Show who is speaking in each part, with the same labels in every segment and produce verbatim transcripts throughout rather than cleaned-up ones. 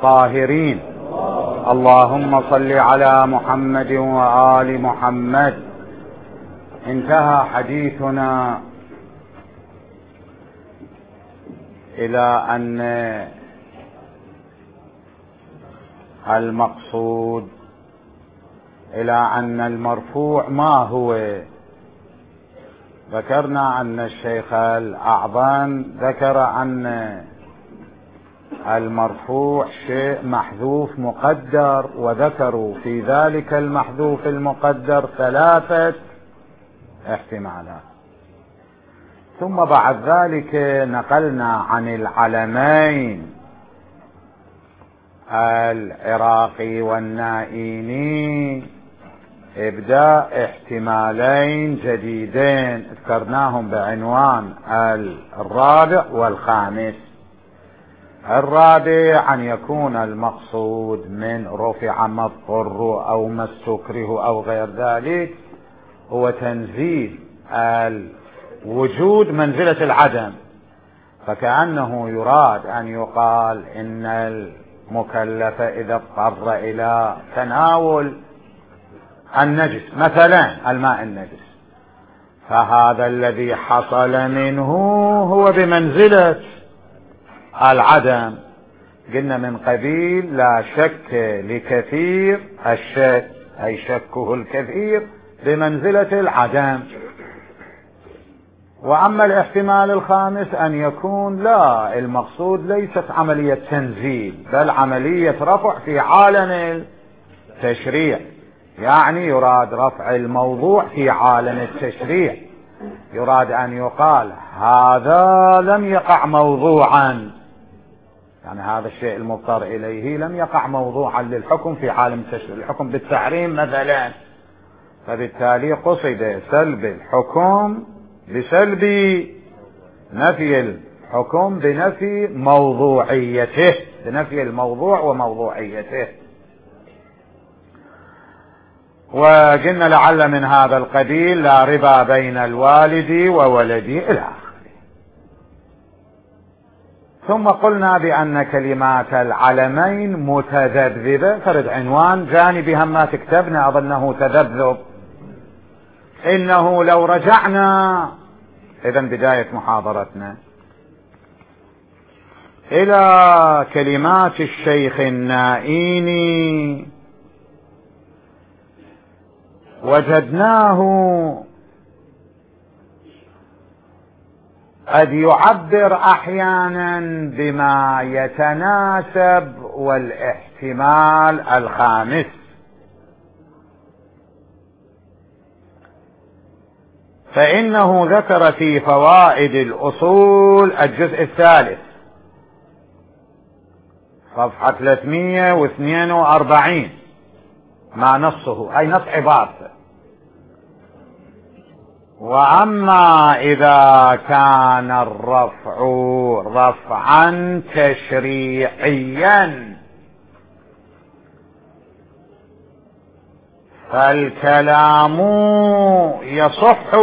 Speaker 1: الطاهرين. اللهم صل على محمد وآل محمد. انتهى حديثنا إلى أن المقصود إلى أن المرفوع ما هو. ذكرنا أن الشيخ الأعظم ذكر أن المرفوع شيء محذوف مقدر، وذكروا في ذلك المحذوف المقدر ثلاثة احتمالات. ثم بعد ذلك نقلنا عن العلمين العراقي والنائيني إبداء احتمالين جديدين ذكرناهم بعنوان الرابع والخامس. الرابع أن يكون المقصود من رفع ما اضطر أو ما استكره أو غير ذلك هو تنزيل الوجود منزلة العدم، فكأنه يراد أن يقال إن المكلف إذا اضطر إلى تناول النجس مثلا الماء النجس، فهذا الذي حصل منه هو بمنزلة العدم. قلنا من قبيل لا شك لكثير الشك، أي شكه الكثير بمنزلة العدم. وأما الاحتمال الخامس أن يكون لا، المقصود ليست عملية تنزيل بل عملية رفع في عالم التشريع، يعني يراد رفع الموضوع في عالم التشريع، يراد أن يقال هذا لم يقع موضوعا، يعني هذا الشيء المضطر إليه لم يقع موضوعا للحكم في عالم التشريع، الحكم بالتحريم مثلا، فبالتالي قصد سلب الحكم بسلب نفي الحكم بنفي موضوعيته، بنفي الموضوع وموضوعيته. وقلنا لعل من هذا القبيل لا ربا بين الوالد وولده إلى آخره. ثم قلنا بأن كلمات العلمين متذبذبة، فرد عنوان جانبها ما تكتبنا أظنه تذبذب. إنه لو رجعنا إذن بداية محاضرتنا إلى كلمات الشيخ النائيني وجدناه قد يعبر أحيانا بما يتناسب والاحتمال الخامس. فإنه ذكر في فوائد الأصول الجزء الثالث صفحة ثلاثمئة واثنين وأربعين ما نصه أي نص عبارته: وأما إذا كان الرفع رفعا تشريعيا فالكلام يصح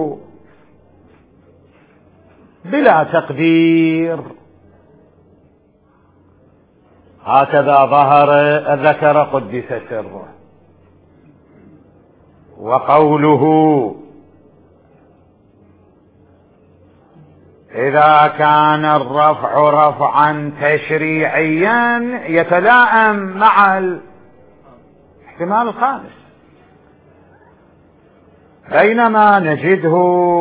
Speaker 1: بلا تقدير. هكذا ظهر ذكر قدس سره. وقوله إذا كان الرفع رفعا تشريعيا يتلائم مع الاحتمال الخامس، بينما نجده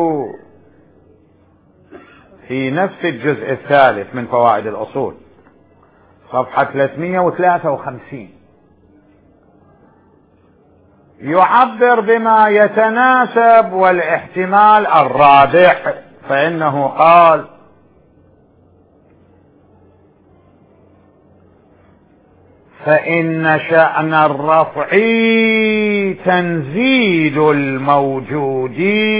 Speaker 1: في نفس الجزء الثالث من فوائد الأصول صفحة ثلاثمئة وثلاثة وخمسين يعبر بما يتناسب والاحتمال الرابع، فإنه قال: فإن شأن الرفع تنزيل الموجود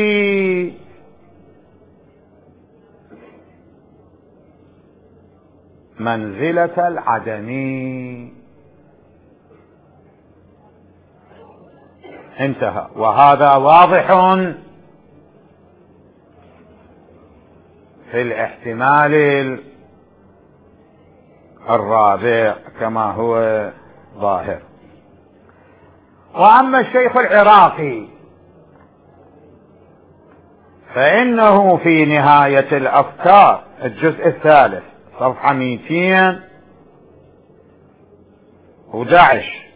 Speaker 1: منزلة العدم. انتهى. وهذا واضح في الاحتمال الرابع كما هو ظاهر. وأما الشيخ العراقي فإنه في نهاية الأفكار الجزء الثالث صفحة مئتين وأحد عشر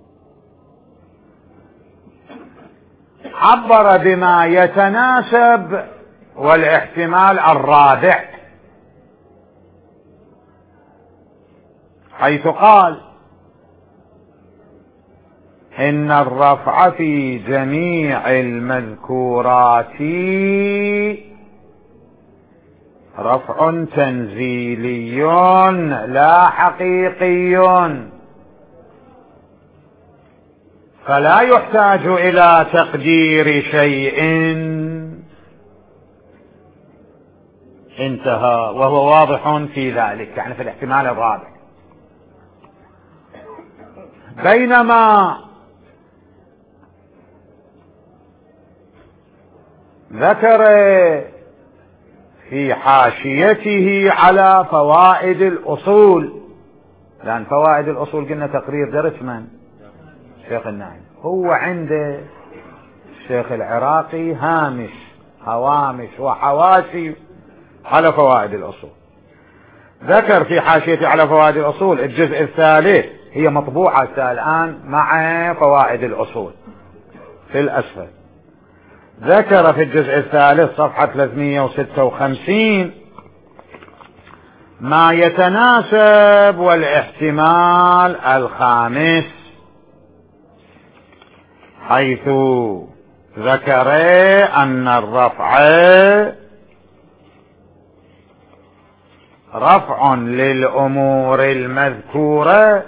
Speaker 1: عبر بما يتناسب والاحتمال الرابع، حيث قال إن الرفع في جميع المذكورات رفع تنزيلي لا حقيقي، فلا يحتاج إلى تقدير شيء. انتهى. وهو واضح في ذلك، يعني في الاحتمال الرابع. بينما ذكر في حاشيته على فوائد الأصول، لأن فوائد الأصول قلنا تقرير درس من؟ الشيخ الناعم. هو عند الشيخ العراقي هامش هوامش وحواشي على فوائد الأصول. ذكر في حاشيته على فوائد الأصول الجزء الثالث، هي مطبوعة الآن مع فوائد الأصول في الأسفل. ذكر في الجزء الثالث صفحة ثلاثمئة وستة وخمسين ما يتناسب والاحتمال الخامس، حيث ذكر أن الرفع رفع للأمور المذكورة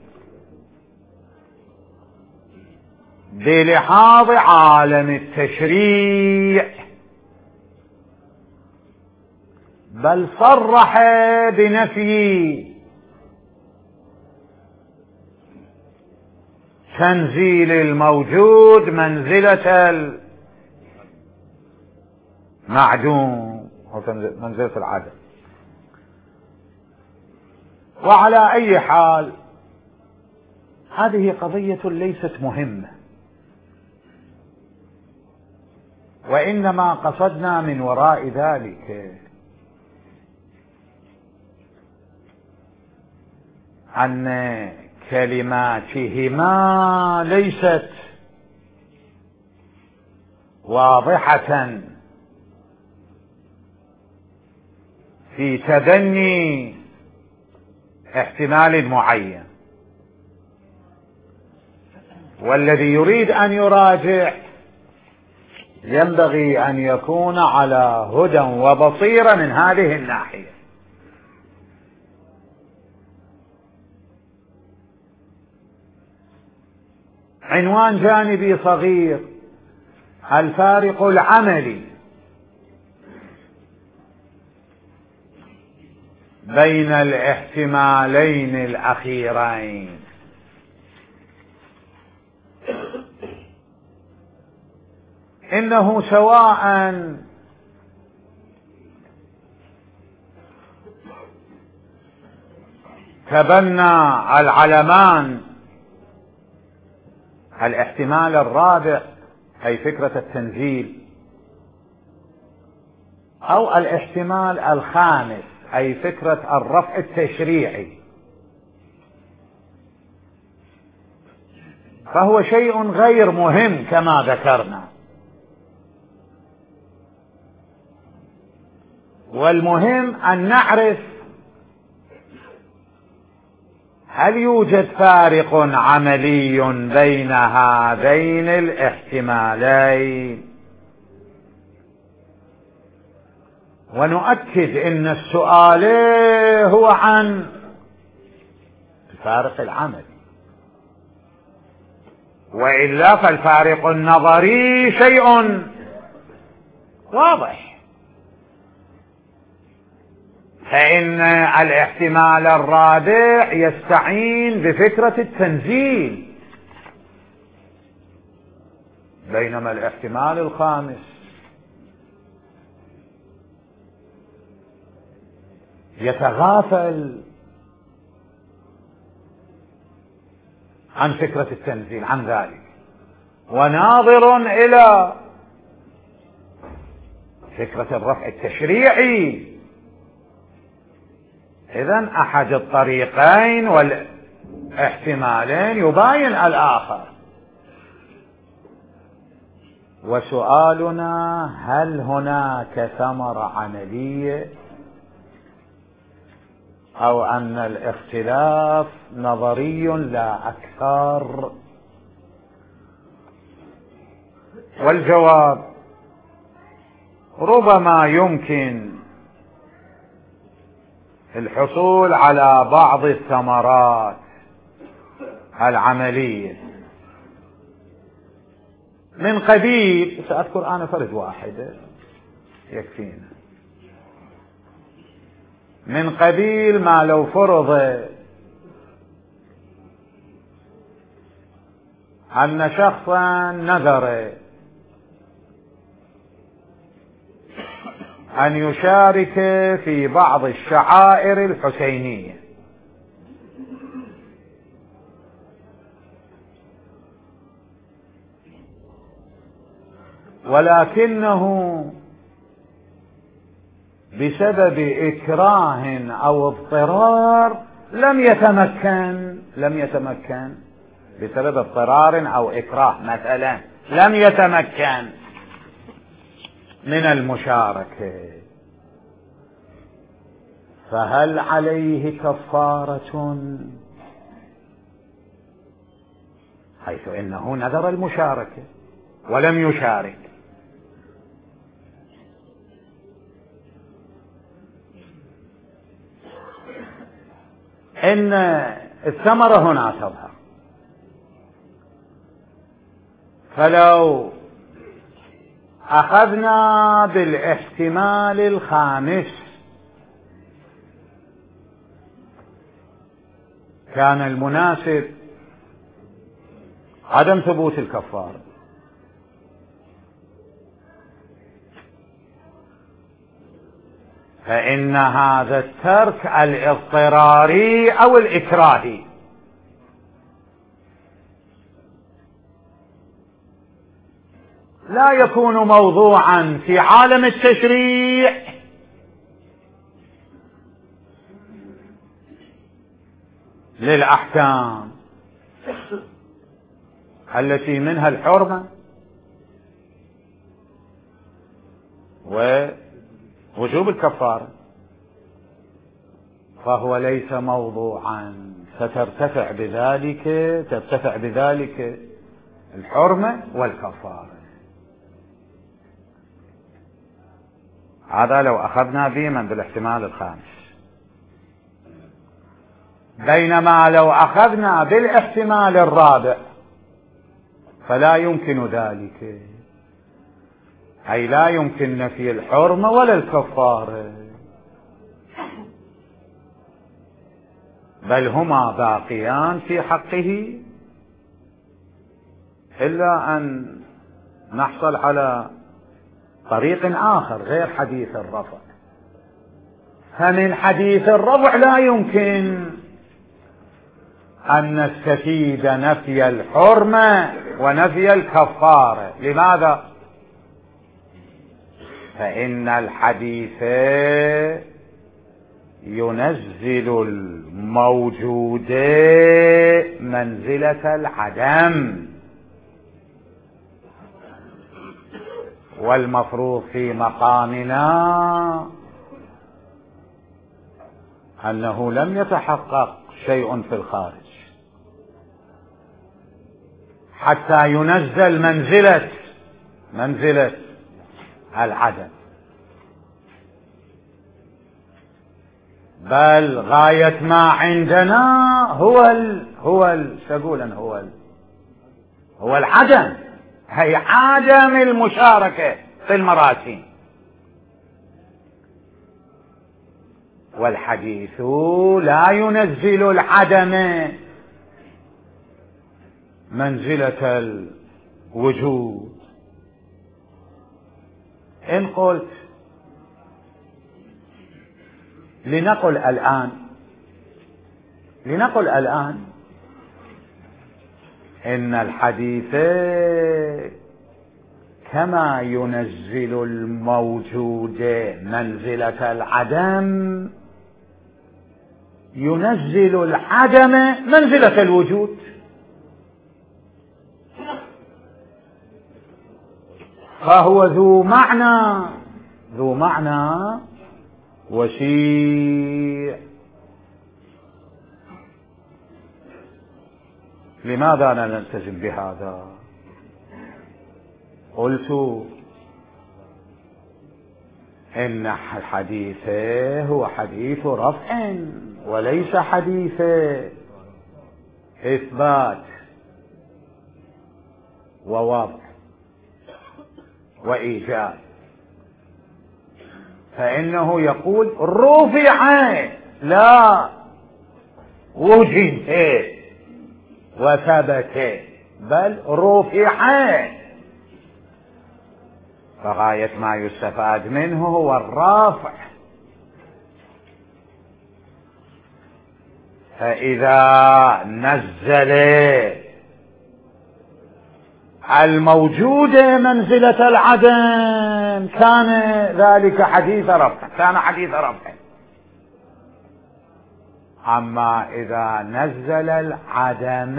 Speaker 1: بلحاظ عالم التشريع، بل صرح بنفي تنزيل الموجود منزلة المعدوم أو منزلة العدم. وعلى أي حال هذه قضية ليست مهمة، وإنما قصدنا من وراء ذلك أن كلماتهما ليست واضحة في تبني احتمال معين، والذي يريد أن يراجع ينبغي أن يكون على هدى وبصيرة من هذه الناحية. عنوان جانبي صغير: الفارق العملي بين الاحتمالين الأخيرين. إنه سواء تبنى العلمان الاحتمال الرابع أي فكرة التنزيل، أو الاحتمال الخامس أي فكرة الرفع التشريعي، فهو شيء غير مهم كما ذكرنا. والمهم أن نعرف هل يوجد فارق عملي بين هذين الاحتمالين، ونؤكد أن السؤال هو عن الفارق العملي، وإلا فالفارق النظري شيء واضح. فإن الاحتمال الرابع يستعين بفكرة التنزيل، بينما الاحتمال الخامس يتغافل عن فكرة التنزيل عن ذلك، وناظر إلى فكرة الرفع التشريعي. إذن أحد الطريقين والاحتمالين يباين الآخر. وسؤالنا: هل هناك ثمرة عملية، أو أن الاختلاف نظري لا أكثر؟ والجواب: ربما يمكن الحصول على بعض الثمرات العملية من قبيل، سأذكر أنا فرد واحد يكفينا، من قبيل ما لو فرض أن شخصا نذر أن يشارك في بعض الشعائر الحسينية، ولكنه بسبب إكراه أو اضطرار لم يتمكن لم يتمكن بسبب اضطرار أو إكراه مثلا لم يتمكن من المشاركة، فهل عليه كفارة؟ حيث إنه نذر المشاركة ولم يشارك. إن الثمرة هنا تظهر، فلو أخذنا بالاحتمال الخامس كان المناسب عدم ثبوت الكفارة، فإن هذا الترك الاضطراري أو الإكراهي لا يكون موضوعا في عالم التشريع للأحكام التي منها الحرمة ووجوب الكفارة، فهو ليس موضوعا، فترتفع بذلك ترتفع بذلك الحرمة والكفارة. هذا لو أخذنا به من بالاحتمال الخامس. بينما لو أخذنا بالاحتمال الرابع فلا يمكن ذلك، أي لا يمكن نفي الحرمة ولا الكفارة، بل هما باقيان في حقه، إلا أن نحصل على طريق آخر غير حديث الرفع. فمن حديث الرفع لا يمكن أن نستفيد نفي الحرمة ونفي الكفارة. لماذا؟ فإن الحديث ينزل الموجود منزلة العدم، والمفروض في مقامنا أنه لم يتحقق شيء في الخارج حتى ينزل منزلة منزلة العدم، بل غاية ما عندنا هو ال هو ال سأقول هو ال هو العدم، هي عدم المشاركة في المراسم. والحديث لا ينزل العدم منزلة الوجود. إن قلت لنقل الآن لنقل الآن إن الحديث كما ينزل الموجود منزلة العدم ينزل العدم منزلة الوجود. فهو ذو معنى ذو معنى وسيع. لماذا لا نلتزم بهذا؟ قلت إن الحديث هو حديث رفع وليس حديث إثبات ووضع وإيجاد. فإنه يقول رفع لا وجد وثبت، بل رفع. فغاية ما يستفاد منه هو الرفع. فإذا نزل الموجود منزلة العدم كان ذلك حديث رفع، كان حديث رفع. أما إذا نزل العدم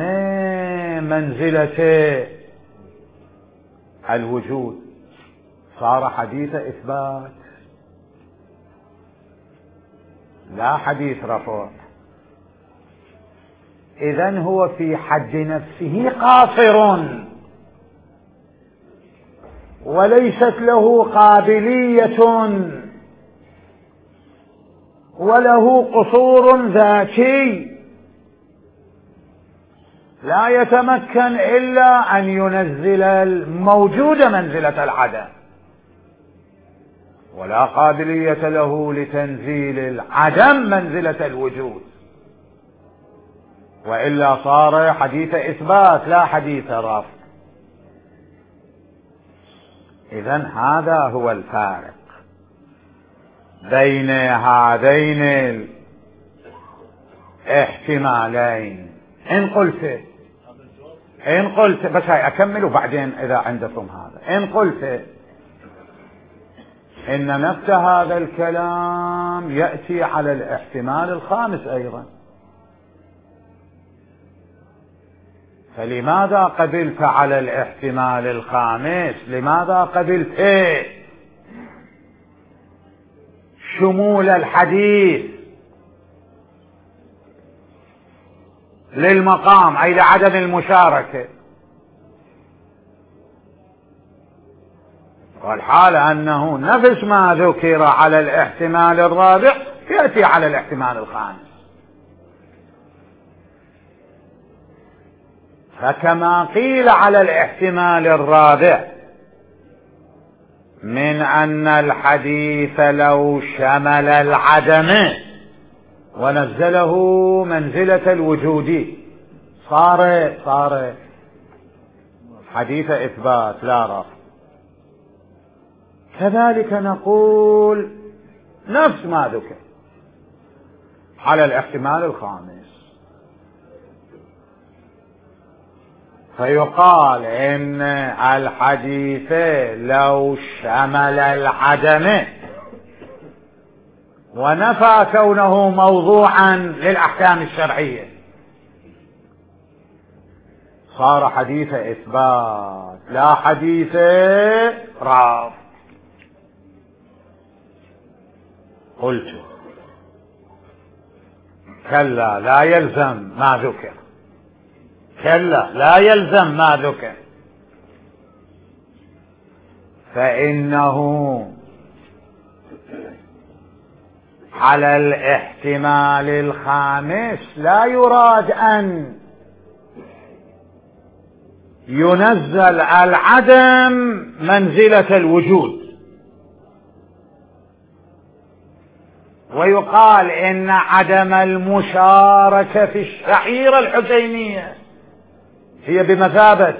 Speaker 1: منزلة الوجود صار حديث إثبات لا حديث رفع. إذن هو في حد نفسه قاصر وليست له قابلية وله قصور ذاتي، لا يتمكن إلا أن ينزل الموجود منزلة العدم، ولا قابلية له لتنزيل العدم منزلة الوجود، وإلا صار حديث إثبات لا حديث رفع. إذن هذا هو الفارق بين هذين الاحتمالين. إن قلت إن قلت بس هاي أكمل وبعدين إذا عندكم هذا. إن قلت إن نفس هذا الكلام يأتي على الاحتمال الخامس أيضا، فلماذا قبلت على الاحتمال الخامس؟ لماذا قبلت شمول الحديث للمقام أي لعدم المشاركة، والحال أنه نفس ما ذكر على الاحتمال الرابع يأتي على الاحتمال الخامس؟ فكما قيل على الاحتمال الرابع من أن الحديث لو شمل العدم ونزله منزلة الوجود صار صار حديث إثبات لا رفع، كذلك نقول نفس ما ذكر على الاحتمال الخامس. فيقال إن الحديث لو شمل العدم ونفى كونه موضوعا للأحكام الشرعية صار حديث إثبات لا حديث رفع. قلت كلا لا يلزم ما ذكر، كلا لا يلزم ما ذكر، فإنه على الاحتمال الخامس لا يراد أن ينزل العدم منزلة الوجود ويقال إن عدم المشاركة في الشعيرة الحسينية هي بمثابة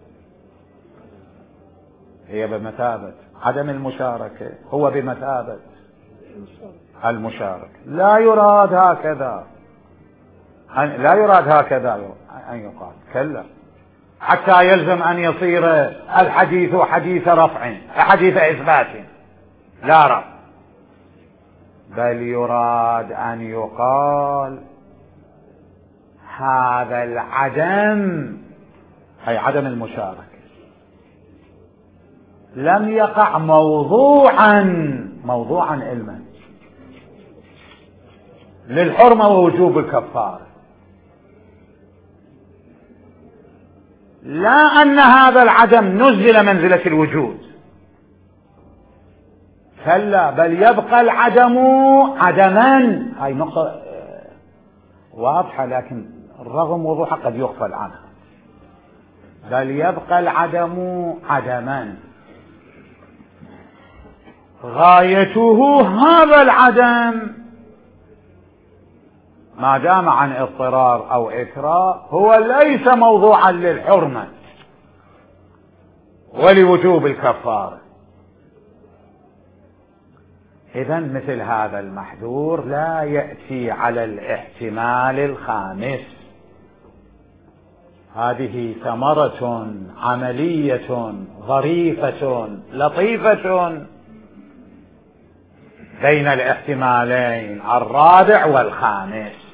Speaker 1: هي بمثابة عدم المشاركة، هو بمثابة المشاركة. لا يراد هكذا، لا يراد هكذا أن يقال، كلا حتى يلزم أن يصير الحديث حديث رفع حديث إثبات، لا رفع، بل يراد أن يقال هذا العدم أي عدم المشاركة لم يقع موضوعا موضوعا علما للحرمة ووجوب الكفارة، لا أن هذا العدم نزل منزلة الوجود، كلا، بل يبقى العدم عدما. هاي نقطة واضحة لكن رغم وضوحها قد يغفل عنها. بل يبقى العدم عدما، غايته هذا العدم ما دام عن اضطرار أو إكراه هو ليس موضوعا للحرمة ولوجوب الكفارة. إذن مثل هذا المحذور لا يأتي على الاحتمال الخامس. هذه ثمرة عملية ظريفة لطيفة بين الاحتمالين الرابع والخامس.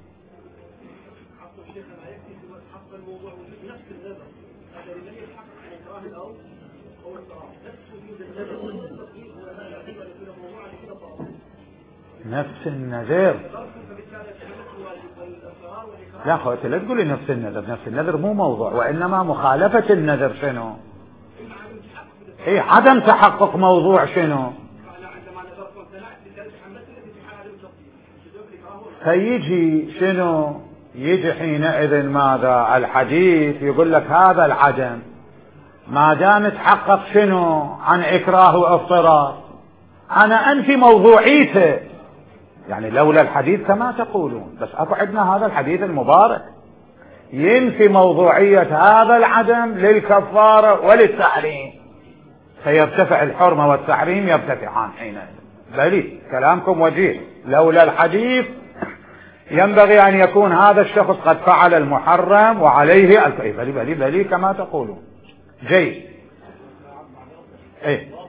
Speaker 1: نفس النذر، لا خوتي لا تقولي نفس النذر، نفس النذر مو موضوع، وإنما مخالفة النذر شنو؟ إيه عدم تحقق موضوع شنو؟ فيجي شنو؟ يجي حينئذ ماذا؟ الحديث يقول لك هذا العدم ما دام تحقق شنو؟ عن إكراه واضطرار، أنا أنفي موضوعيته، يعني لولا الحديث كما تقولون، بس أكو عندنا هذا الحديث المبارك ينفي موضوعية هذا العدم للكفارة وللتحريم، فيرتفع الحرمة والتحريم يرتفعان حينئذ. بلي كلامكم وجيه، لولا الحديث ينبغي أن يكون هذا الشخص قد فعل المحرم وعليه الكفارة. بلي بلي بلي كما تقولون. جيد. ايه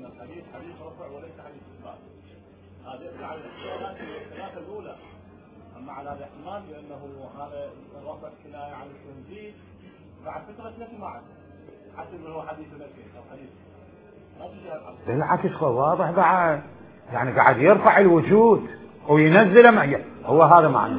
Speaker 2: على الاحتمال بأنه هذا الرفع كناية عن التنزيل بعد فترة نفي معه حتى انه هو حديث نفي او حديث
Speaker 1: بالعكس واضح بعد، يعني قاعد يرفع الوجود وينزل معي، هو هذا معنى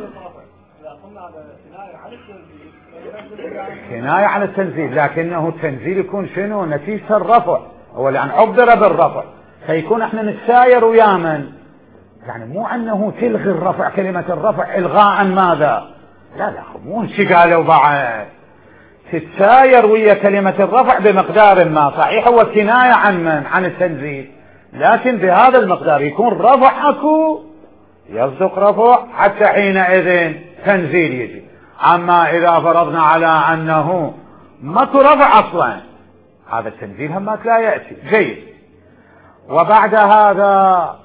Speaker 1: كناية عن التنزيل، لكنه التنزيل يكون شنو؟ نتيجة الرفع، هو لأن عبر بالرفع، فيكون احنا نتساير ويا من؟ يعني مو أنه تلغي الرفع، كلمة الرفع إلغاء ماذا؟ لا لا مو انشي قالوا بعد، تتساير ويا كلمة الرفع بمقدار ما، صحيح هو كناية عن من؟ عن التنزيل، لكن بهذا المقدار يكون رفع أكو يصدق رفع حتى حينئذ تنزيل يجي. أما إذا فرضنا على أنه ماكو رفع أصلا، هذا التنزيل همات لا يأتي. جيد. وبعد هذا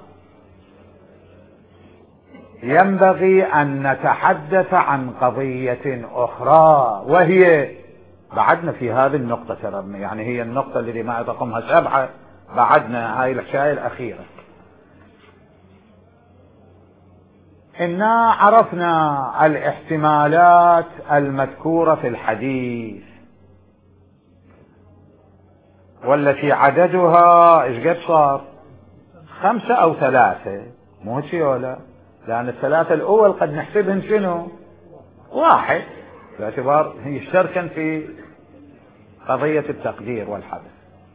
Speaker 1: ينبغي أن نتحدث عن قضية أخرى، وهي بعدنا في هذه النقطة ترى، يعني هي النقطة التي ما تقومها سبعة، بعدنا هاي الأشياء الأخيرة. إنا عرفنا الاحتمالات المذكورة في الحديث والتي عددها ايش قد صار؟ خمسة أو ثلاثة، مو شيء ولا؟ لأن الثلاثة الأول قد نحسبهن شنو؟ واحد، باعتبار يشتركن في قضية التقدير والحدث.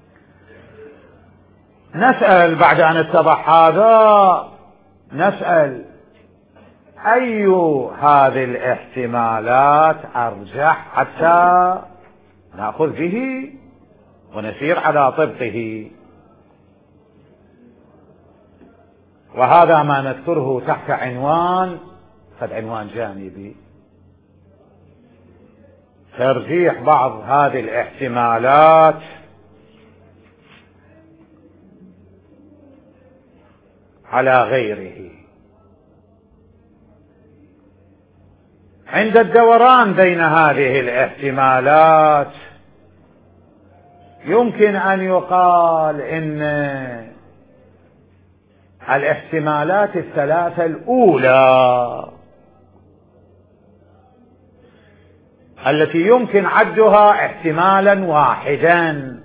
Speaker 1: نسأل بعد أن اتضح هذا، نسأل أي هذه الاحتمالات أرجح حتى نأخذ به ونسير على طبقه. وهذا ما نذكره تحت عنوان، قد عنوان جانبي، ترجيح بعض هذه الاحتمالات على غيره. عند الدوران بين هذه الاحتمالات يمكن أن يقال إن الاحتمالات الثلاثة الأولى التي يمكن عدها احتمالا واحدا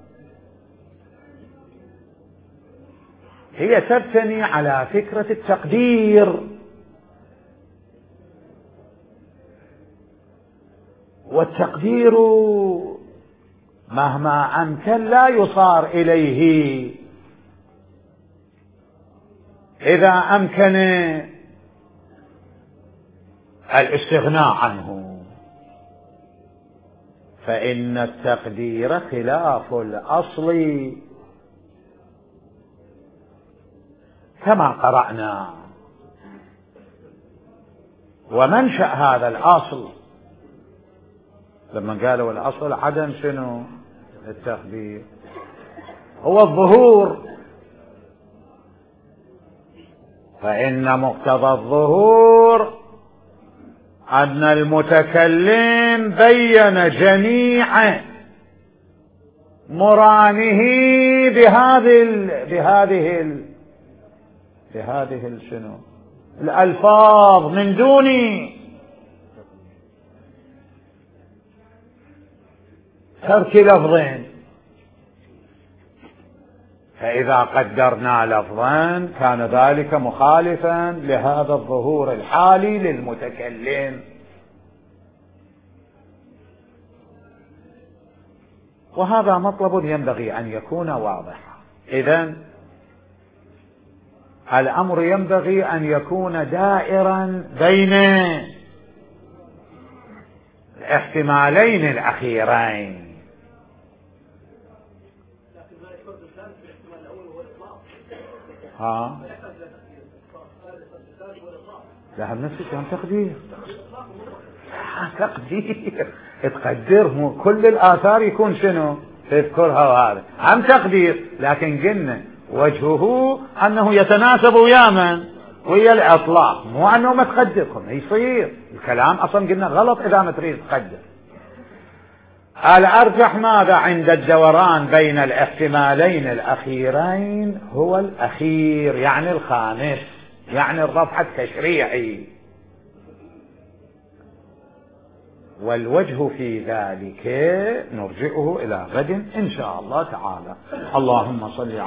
Speaker 1: هي تبتني على فكرة التقدير، والتقدير مهما أمكن لا يصار إليه إذا أمكن الاستغناء عنه، فإن التقدير خلاف الأصل كما قرأنا. ومنشأ هذا الأصل لما قالوا الأصل عدم شنو التقدير هو الظهور، فإن مقتضى الظهور أن المتكلم بين جميع مرانه بهذه ال بهذه ال بهذه ال شنو الألفاظ من دون ترك لفظين. فإذا قدرنا لفظا كان ذلك مخالفا لهذا الظهور الحالي للمتكلم. وهذا مطلب ينبغي أن يكون واضحا. إذن الأمر ينبغي أن يكون دائرا بين الاحتمالين الأخيرين. ها لا نفس الكلام تقدير تقدير تقدر مو كل الآثار يكون شنو تذكرها، وهذا هم تقدير، لكن قلنا وجهه أنه يتناسب ويا من ويا الإطلاق، مو أنه ما تقدركم يصير الكلام أصلا قلنا غلط إذا ما تريد تقدر. الأرجح ماذا عند الدوران بين الاحتمالين الأخيرين هو الأخير، يعني الخامس، يعني الرفع التشريعي. والوجه في ذلك نرجعه إلى غد إن شاء الله تعالى. اللهم صل